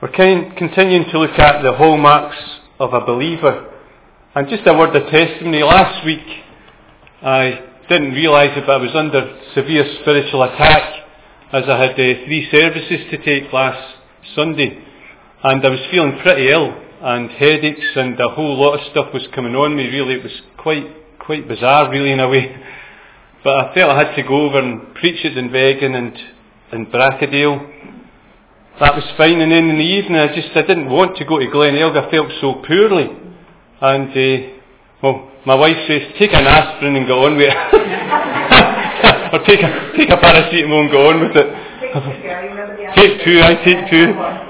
We're continuing to look at the hallmarks of a believer. And just a word of testimony. Last week, I didn't realise it, but I was under severe spiritual attack as I had 3 services to take last Sunday. And I was feeling pretty ill, and headaches and a whole lot of stuff was coming on me, really. It was quite bizarre, really, in a way. But I felt I had to go over and preach at Dunvegan and in Bracadale. That was fine, and then in the evening I didn't want to go to Glenaelg. I felt so poorly, and my wife says, take an aspirin and go on with it. Or take a paracetamol and go on with it. Take 2, I take 2.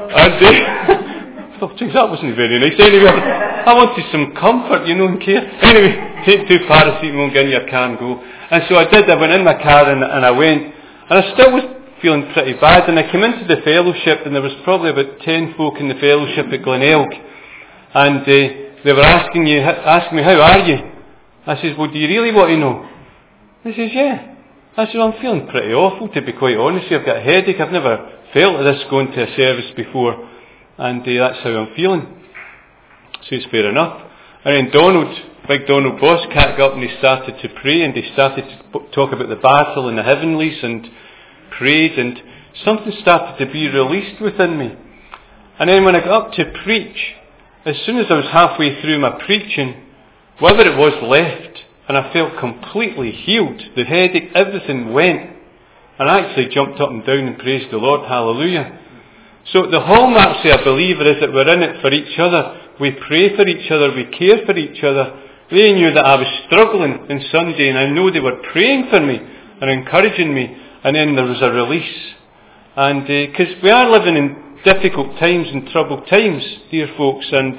And oh geez, that wasn't very nice. Anyway, I wanted some comfort, and care. Anyway, take 2 paracetamol and get in your car and go. And so I did. I went in my car and I went, and I still was feeling pretty bad, and I came into the fellowship, and there was probably about 10 folk in the fellowship at Glenaelg, and they were asking me, how are you? I says, well, do you really want to know? They says, yeah. I said, well, I'm feeling pretty awful, to be quite honest. I've got a headache. I've never felt like this going to a service before, and that's how I'm feeling. So it's fair enough. And then Big Donald Boscat got up and he started to pray, and he started to talk about the battle and the heavenlies, and prayed, and something started to be released within me. And then when I got up to preach, as soon as I was halfway through my preaching, whatever it was left, and I felt completely healed. The headache, everything went, and I actually jumped up and down and praised the Lord. Hallelujah. So the hallmarks of a believer is that we're in it for each other. We pray for each other, we care for each other. They knew that I was struggling on Sunday, and I know they were praying for me and encouraging me. And then there was a release. And because we are living in difficult times and troubled times, dear folks, and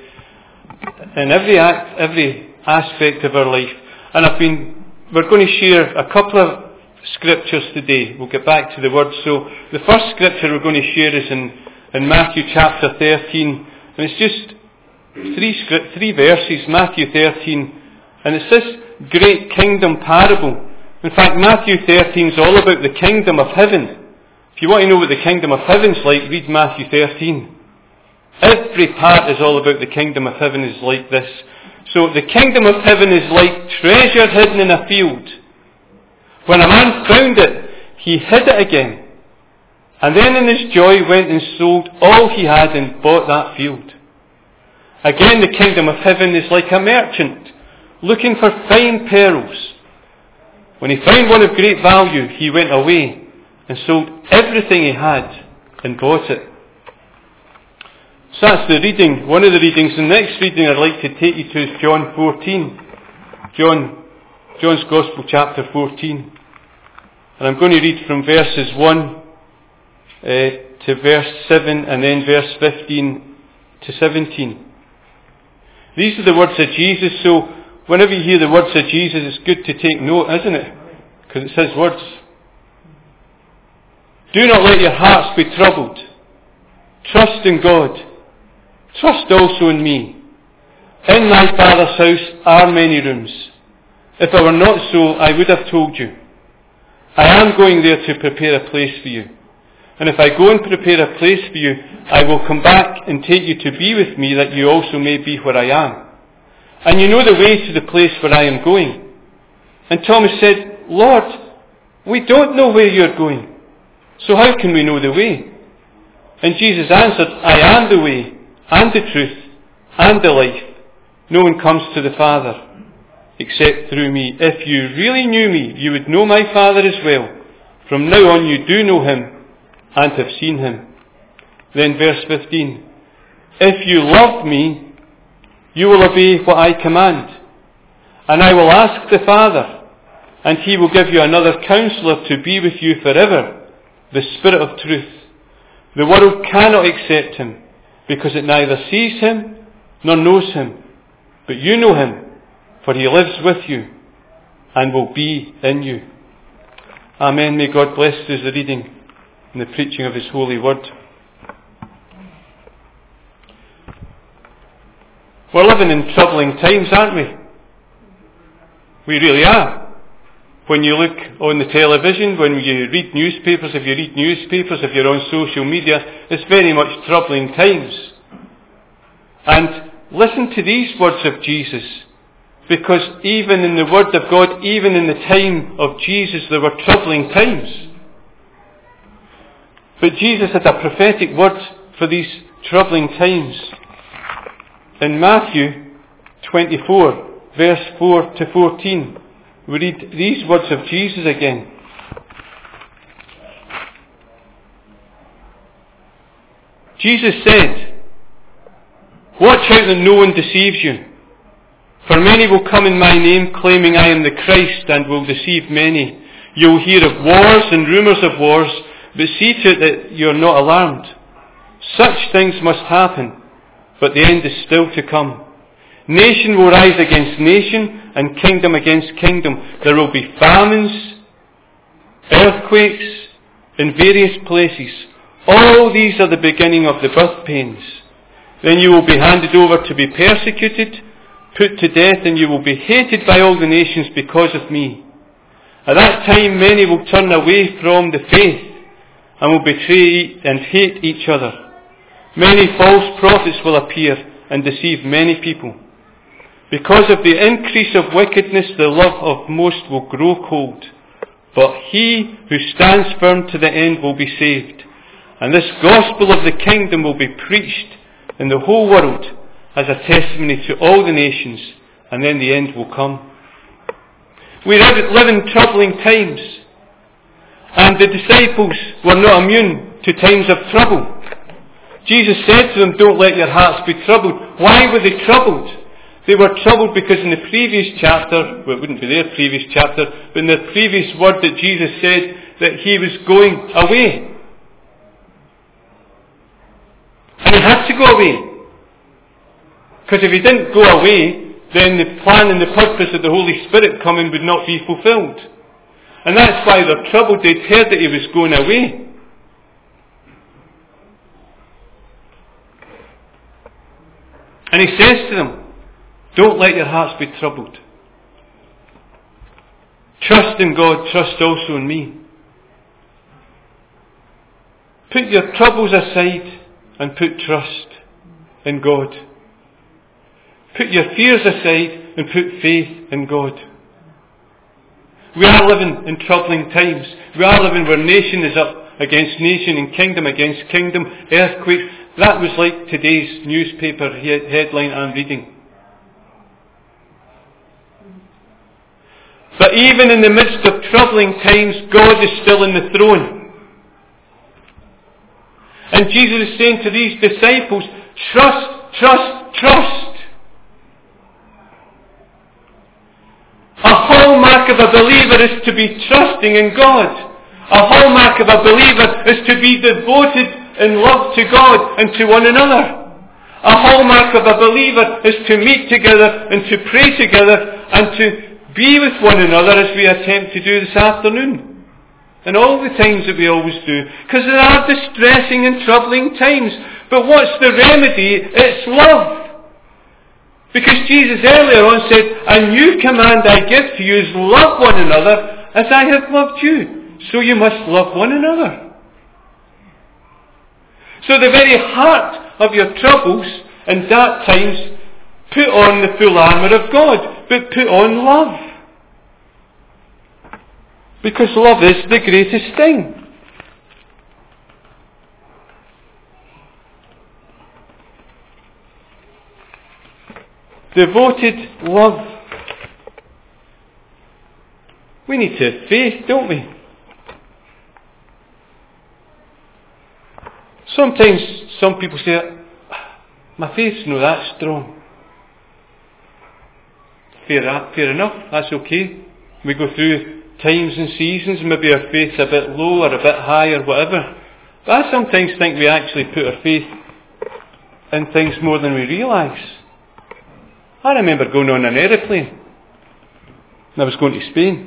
in every aspect of our life. And we're going to share a couple of scriptures today. We'll get back to the word. So the first scripture we're going to share is in Matthew chapter 13. And it's just 3 verses, Matthew 13. And it's this great kingdom parable. In fact, Matthew 13 is all about the kingdom of heaven. If you want to know what the kingdom of heaven's like, read Matthew 13. Every part is all about the kingdom of heaven is like this. So the kingdom of heaven is like treasure hidden in a field. When a man found it, he hid it again. And then in his joy went and sold all he had and bought that field. Again, the kingdom of heaven is like a merchant looking for fine pearls. When he found one of great value, he went away and sold everything he had and bought it. So that's the reading, one of the readings. The next reading I'd like to take you to is John 14. John's Gospel, chapter 14. And I'm going to read from verses 1 to verse 7, and then verse 15 to 17. These are the words of Jesus, so whenever you hear the words of Jesus, it's good to take note, isn't it? Because it's His words. Do not let your hearts be troubled. Trust in God. Trust also in me. In my Father's house are many rooms. If it were not so, I would have told you. I am going there to prepare a place for you. And if I go and prepare a place for you, I will come back and take you to be with me, that you also may be where I am. And you know the way to the place where I am going. And Thomas said, Lord, we don't know where you're going. So how can we know the way? And Jesus answered, I am the way, and the truth, and the life. No one comes to the Father except through me. If you really knew me, you would know my Father as well. From now on you do know Him and have seen Him. Then verse 15. If you love me, you will obey what I command. And I will ask the Father, and He will give you another counselor to be with you forever, the Spirit of truth. The world cannot accept Him, because it neither sees Him nor knows Him. But you know Him, for He lives with you and will be in you. Amen. May God bless us the reading and the preaching of His holy word. We're living in troubling times, aren't we? We really are. when you look on the television, when you read newspapers, if you're on social media, it's very much troubling times. And listen to these words of Jesus, because even in the Word of God, even in the time of Jesus, there were troubling times. But Jesus had a prophetic word for these troubling times. In Matthew 24, verse 4 to 14, we read these words of Jesus again. Jesus said, "Watch out that no one deceives you. For many will come in my name, claiming I am the Christ, and will deceive many. You will hear of wars and rumours of wars, but see to it that you are not alarmed. Such things must happen, but the end is still to come. Nation will rise against nation, and kingdom against kingdom. There will be famines, earthquakes in various places. All these are the beginning of the birth pains. Then you will be handed over to be persecuted, put to death, and you will be hated by all the nations because of me. At that time many will turn away from the faith and will betray and hate each other. Many false prophets will appear and deceive many people. Because of the increase of wickedness, the love of most will grow cold. But he who stands firm to the end will be saved. And this gospel of the kingdom will be preached in the whole world as a testimony to all the nations, and then the end will come." We live in troubling times, and the disciples were not immune to times of trouble. Jesus said to them, "Don't let your hearts be troubled." Why were they troubled? They were troubled because in the previous chapter, well, it wouldn't be their previous chapter, but in the previous word that Jesus said that he was going away. And he had to go away. Because if he didn't go away, then the plan and the purpose of the Holy Spirit coming would not be fulfilled. And that's why they're troubled. They'd heard that he was going away. And he says to them, "Don't let your hearts be troubled. Trust in God, trust also in me. Put your troubles aside and put trust in God. Put your fears aside and put faith in God." We are living in troubling times. We are living where nation is up against nation and kingdom against kingdom, earthquakes. That was like today's newspaper headline I'm reading. But even in the midst of troubling times, God is still in the throne. And Jesus is saying to these disciples, trust, trust, trust. A hallmark of a believer is to be trusting in God. A hallmark of a believer is to be devoted in love to God and to one another. A hallmark of a believer is to meet together and to pray together and to be with one another as we attempt to do this afternoon. And all the times that we always do. Because there are distressing and troubling times. But what's the remedy? It's love. Because Jesus earlier on said, "A new command I give to you is love one another as I have loved you." So you must love one another. So the very heart of your troubles and dark times, put on the full armour of God, but put on love. Because love is the greatest thing. Devoted love. We need to have faith, don't we? Sometimes some people say, "My faith's not that strong." Fair enough, that's okay. We go through times and seasons, maybe our faith's a bit low or a bit high or whatever. But I sometimes think we actually put our faith in things more than we realise. I remember going on an aeroplane, and I was going to Spain.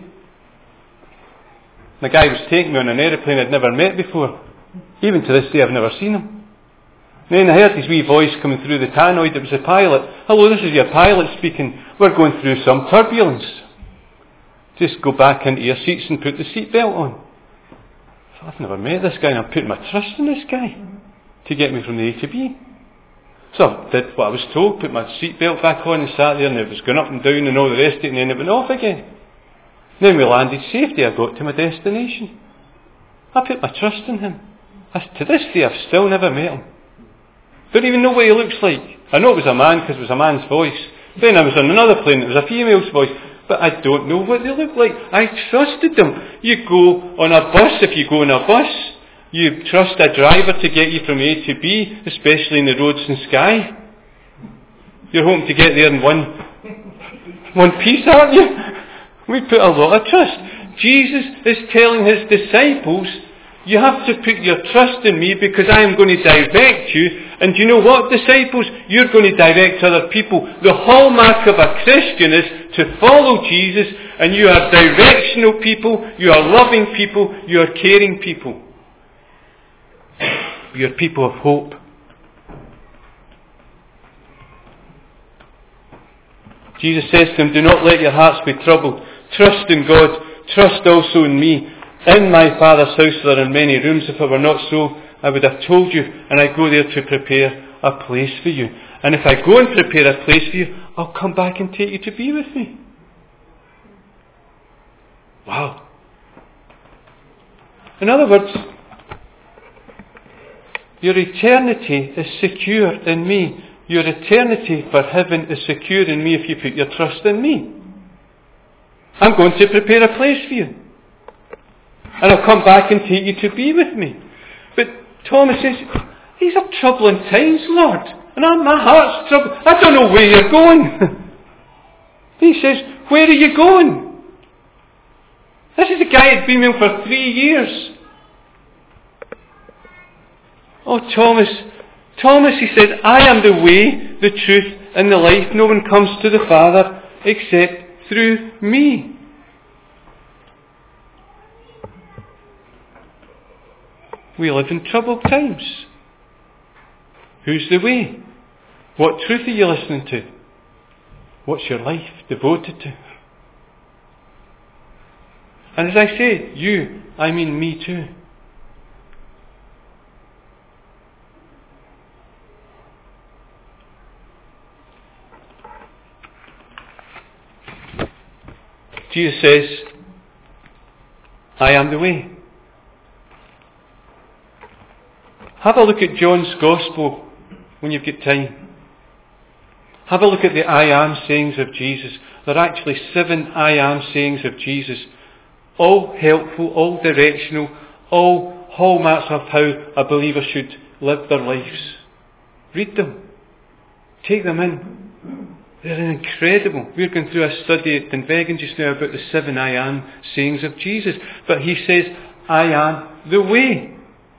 The guy was taking me on an aeroplane I'd never met before. Even to this day I've never seen him. And then I heard his wee voice coming through the tannoy. It was the pilot. "Hello, this is your pilot speaking. We're going through some turbulence." just go back into your seats and put the seatbelt on. I've never met this guy and I'm putting my trust in this guy to get me from the A to B. So I did what I was told, put my seatbelt back on and sat there, and it was going up and down and all the rest of it, and then it went off again. Then we landed safely. I got to my destination. I put my trust in him. To this day I've still never met him. Don't even know what he looks like. I know it was a man because it was a man's voice. Then I was on another plane, it was a female's voice. But I don't know what they look like. I trusted them. You go on a bus, if you go on a bus, you trust a driver to get you from A to B, especially in the roads in Skye. You're hoping to get there in one piece, aren't you? We put a lot of trust. Jesus is telling his disciples, you have to put your trust in me because I am going to direct you. And you know what, disciples? You're going to direct other people. The hallmark of a Christian is to follow Jesus, and you are directional people, you are loving people, you are caring people. You are people of hope. Jesus says to them, do not let your hearts be troubled. Trust in God. Trust also in me. In my Father's house there are many rooms. If it were not so, I would have told you, and I go there to prepare a place for you. And if I go and prepare a place for you, I'll come back and take you to be with me. Wow. In other words, your eternity is secure in me. Your eternity for heaven is secure in me if you put your trust in me. I'm going to prepare a place for you. And I'll come back and take you to be with me. But Thomas says, these are troubling times, Lord. And my heart's troubled. I don't know where you're going. He says, where are you going? This is a guy who'd been with him for 3 years. Oh, Thomas, he said, I am the way, the truth, and the life. No one comes to the Father except through me. We live in troubled times. Who's the way? What truth are you listening to? What's your life devoted to? And as I say, you, I mean me too. Jesus says, I am the way. Have a look at John's Gospel when you've got time. Have a look at the I am sayings of Jesus. There are actually 7 I am sayings of Jesus. All helpful, all directional, all hallmarks of how a believer should live their lives. Read them. Take them in. They're incredible. We're going through a study at Dunvegan just now about the 7 I am sayings of Jesus. But he says, I am the way.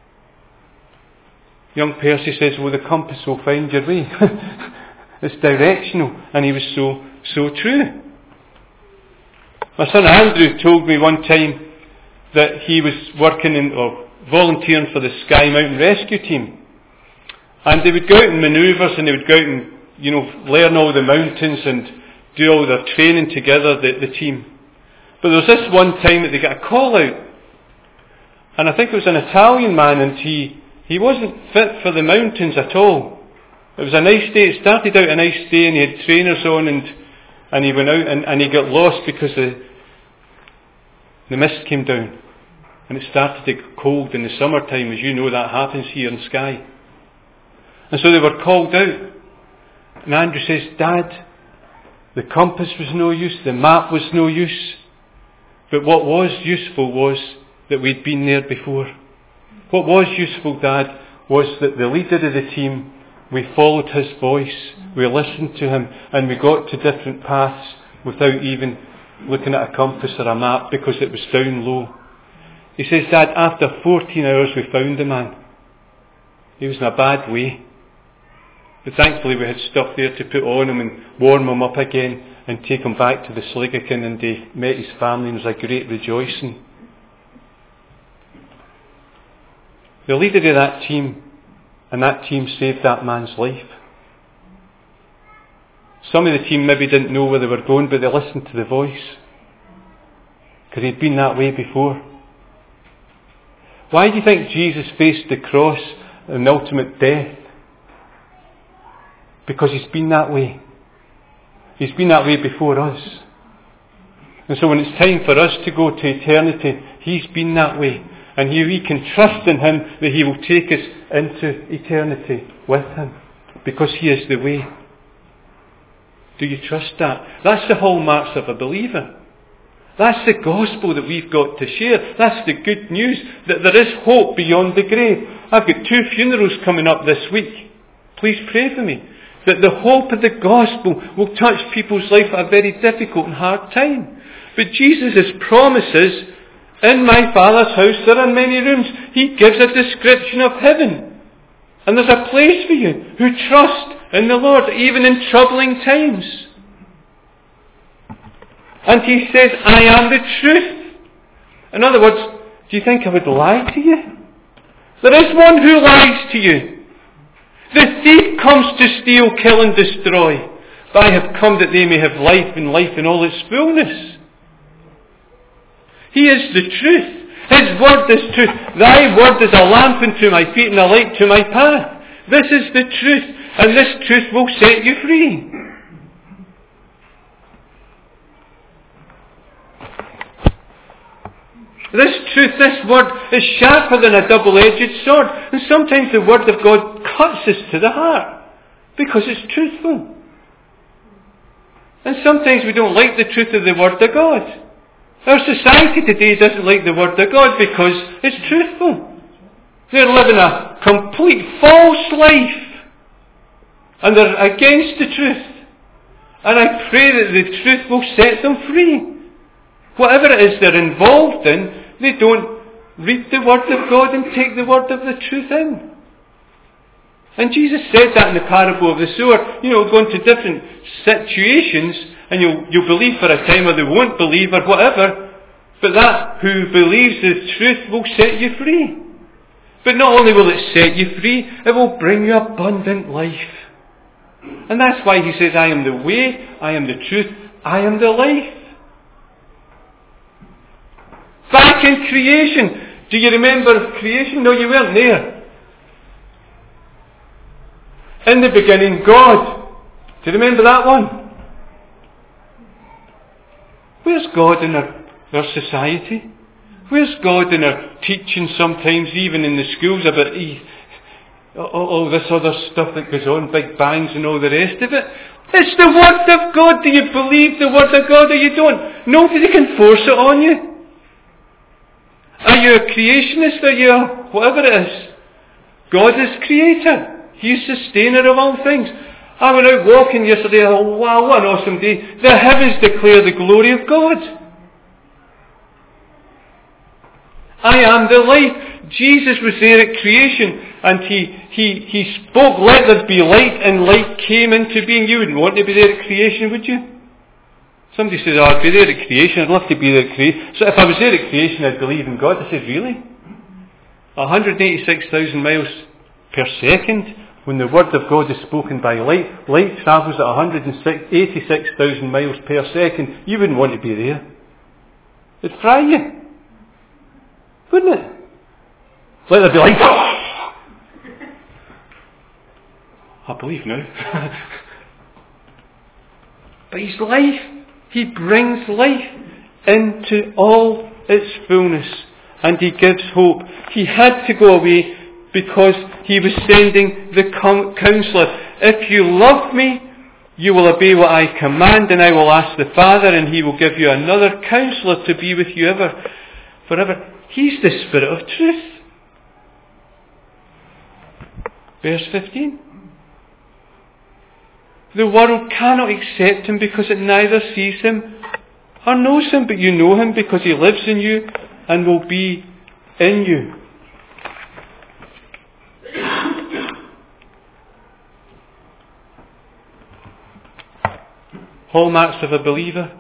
Young Percy says, well, the compass will find your way. It's directional. And he was so true. My son Andrew told me one time that he was working or volunteering for the Skye Mountain Rescue Team. And they would go out in manoeuvres and they would go out and, learn all the mountains and do all their training together, the team. But there was this one time that they got a call out. And I think it was an Italian man, and he wasn't fit for the mountains at all. It was a nice day. It started out a nice day and he had trainers on and he went out and he got lost because the mist came down. And it started to get cold in the summertime, as you know that happens here in Skye. And so they were called out. And Andrew says, Dad, the compass was no use, the map was no use. But what was useful was that we'd been there before. What was useful, Dad, was that the leader of the team, we followed his voice, we listened to him, and we got to different paths without even looking at a compass or a map because it was down low. He says, Dad, after 14 hours we found the man. He was in a bad way. But thankfully we had stuff there to put on him and warm him up again and take him back to the Sligaken, and he met his family and it was a great rejoicing. The leader of that team, and that team saved that man's life. Some of the team maybe didn't know where they were going, but they listened to the voice. Because he'd been that way before. Why do you think Jesus faced the cross and ultimate death? Because he's been that way. He's been that way before us. And so when it's time for us to go to eternity, he's been that way. And we can trust in him that he will take us into eternity with him. Because he is the way. Do you trust that? That's the hallmarks of a believer. That's the gospel that we've got to share. That's the good news, that there is hope beyond the grave. I've got 2 funerals coming up this week. Please pray for me. That the hope of the gospel will touch people's life at a very difficult and hard time. But Jesus' promises, in my Father's house there are many rooms. He gives a description of heaven. And there's a place for you who trust in the Lord, even in troubling times. And he says, I am the truth. In other words, do you think I would lie to you? There is one who lies to you. The thief comes to steal, kill and destroy. But I have come that they may have life and life in all its fullness. He is the truth. His word is truth. Thy word is a lamp unto my feet and a light to my path. This is the truth. And this truth will set you free. This truth, this word, is sharper than a double-edged sword. And sometimes the word of God cuts us to the heart. Because it's truthful. And sometimes we don't like the truth of the word of God. Our society today doesn't like the word of God because it's truthful. They're living a complete false life. And they're against the truth. And I pray that the truth will set them free. Whatever it is they're involved in, they don't read the word of God and take the word of the truth in. And Jesus said that in the parable of the sower. Go into different situations and you'll believe for a time or they won't believe or whatever. But that who believes the truth will set you free. But not only will it set you free, it will bring you abundant life. And that's why he says, I am the way, I am the truth, I am the life. Back in creation. Do you remember creation? No, you weren't there. In the beginning, God. Do you remember that one? Where's God in our society? Where's God in our teaching sometimes, even in the schools, about all this other stuff that goes on, big bangs and all the rest of it? It's the Word of God. Do you believe the Word of God or you don't? Nobody can force it on you. Are you a creationist? Are you whatever it is? God is creator. He's sustainer of all things. I went out walking yesterday. Oh, wow, what an awesome day. The heavens declare the glory of God. I am the light. Jesus was there at creation and he spoke, let there be light, and light came into being. You wouldn't want to be there at creation, would you? Somebody says, I'd be there at creation, I'd love to be there at creation. So if I was there at creation, I'd believe in God. I said, really? 186,000 miles per second, when the word of God is spoken by light, light travels at 186,000 miles per second. You wouldn't want to be there. It'd fry you. Wouldn't it? Let there be light. I believe now. But he's life. He brings life into all its fullness. And he gives hope. He had to go away because he was sending the counselor. If you love me, you will obey what I command, and I will ask the Father, and he will give you another counselor to be with you forever. He's the Spirit of truth. Verse 15. The world cannot accept him because it neither sees him or knows him, but you know him because he lives in you and will be in you. Hallmarks of a believer.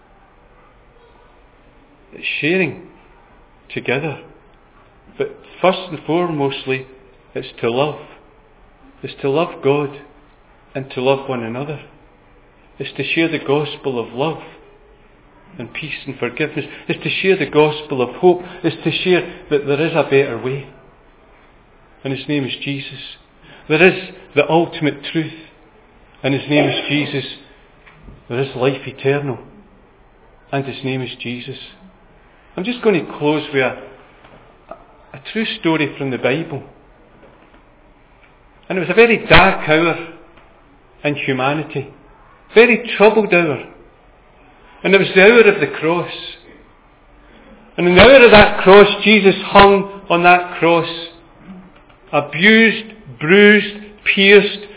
It's sharing together. But first and foremostly, it's to love. It's to love God and to love one another. It's to share the gospel of love. and peace and forgiveness, is to share the gospel of hope, is to share that there is a better way. And His name is Jesus. There is the ultimate truth, and His name is Jesus. There is life eternal, and His name is Jesus. I'm just going to close with a true story from the Bible. And it was a very dark hour in humanity, very troubled hour. And it was the hour of the cross. And in the hour of that cross, Jesus hung on that cross, abused, bruised, pierced,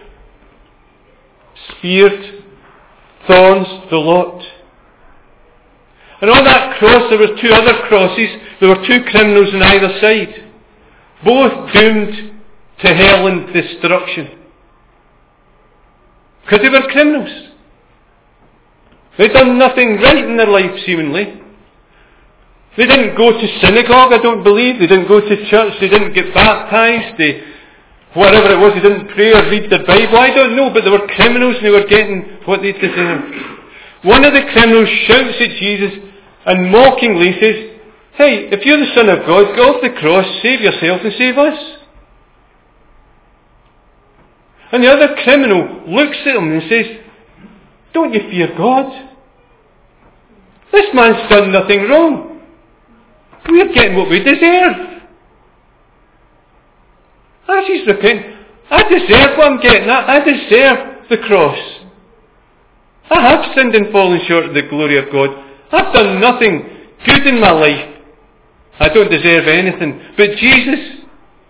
speared, thorns, the lot. And on that cross there were two other crosses. There were two criminals on either side, both doomed to hell and destruction. Because they were criminals. They'd done nothing right in their life, seemingly. They didn't go to synagogue, I don't believe. They didn't go to church. They didn't get baptised. Whatever it was, they didn't pray or read their Bible. I don't know, but they were criminals and they were getting what they deserved. One of the criminals shouts at Jesus and mockingly says, "Hey, if you're the Son of God, get off the cross, save yourself and save us." And the other criminal looks at him and says, "Don't you fear God? This man's done nothing wrong. We're getting what we deserve. As he's repenting, I deserve what I'm getting. I deserve the cross. I have sinned and fallen short of the glory of God. I've done nothing good in my life. I don't deserve anything. But Jesus,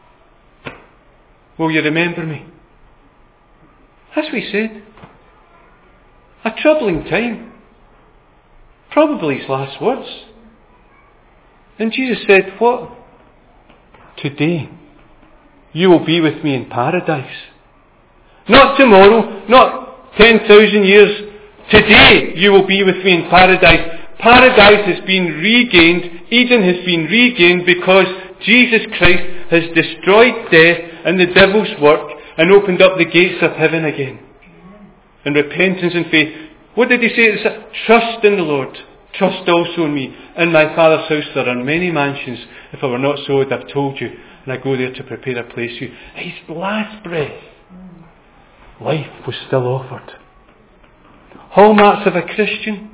will you remember me?" That's what he said. A troubling time. Probably his last words. And Jesus said, "What? Today you will be with me in paradise. Not tomorrow, not 10,000 years. Today you will be with me in paradise." Paradise has been regained. Eden has been regained because Jesus Christ has destroyed death and the devil's work and opened up the gates of heaven again. And repentance and faith. What did he say? Trust in the Lord. Trust also in me. In my Father's house there are many mansions. If I were not so, I'd have told you. And I go there to prepare a place for you. His last breath, life was still offered. Hallmarks of a Christian: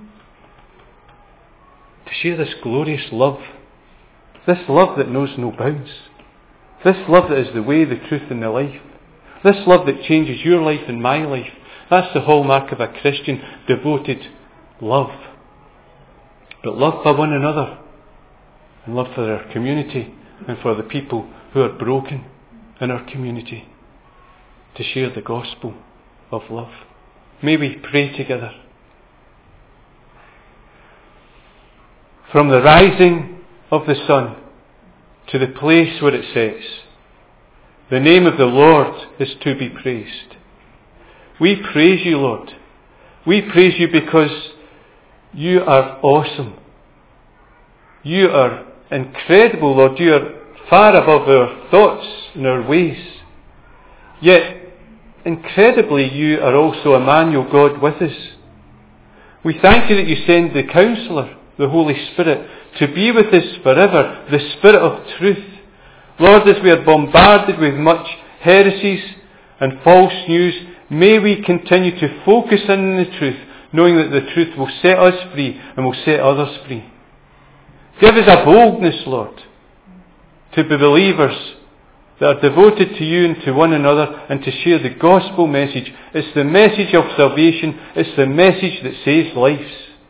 to share this glorious love. This love that knows no bounds. This love that is the way, the truth and the life. This love that changes your life and my life. That's the hallmark of a Christian: devoted love. But love for one another, and love for our community and for the people who are broken in our community. To share the gospel of love. May we pray together. From the rising of the sun to the place where it sets, the name of the Lord is to be praised. We praise you, Lord. We praise you because you are awesome. You are incredible, Lord. You are far above our thoughts and our ways. Yet, incredibly, you are also Emmanuel, God with us. We thank you that you send the Counselor, the Holy Spirit, to be with us forever, the Spirit of truth. Lord, as we are bombarded with much heresies and false news, may we continue to focus in the truth, knowing that the truth will set us free and will set others free. Give us a boldness, Lord, to be believers that are devoted to you and to one another and to share the gospel message. It's the message of salvation. It's the message that saves lives.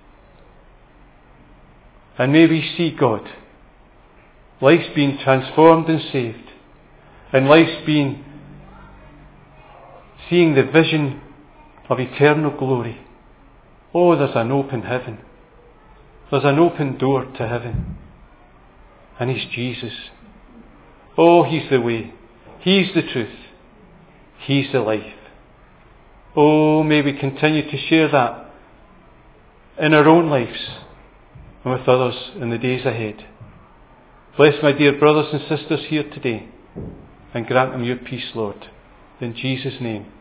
And may we see, God, lives being transformed and saved, and lives being seeing the vision of eternal glory. Oh, there's an open heaven. There's an open door to heaven. And He's Jesus. Oh, He's the way. He's the truth. He's the life. Oh, may we continue to share that in our own lives and with others in the days ahead. Bless my dear brothers and sisters here today and grant them your peace, Lord. In Jesus' name.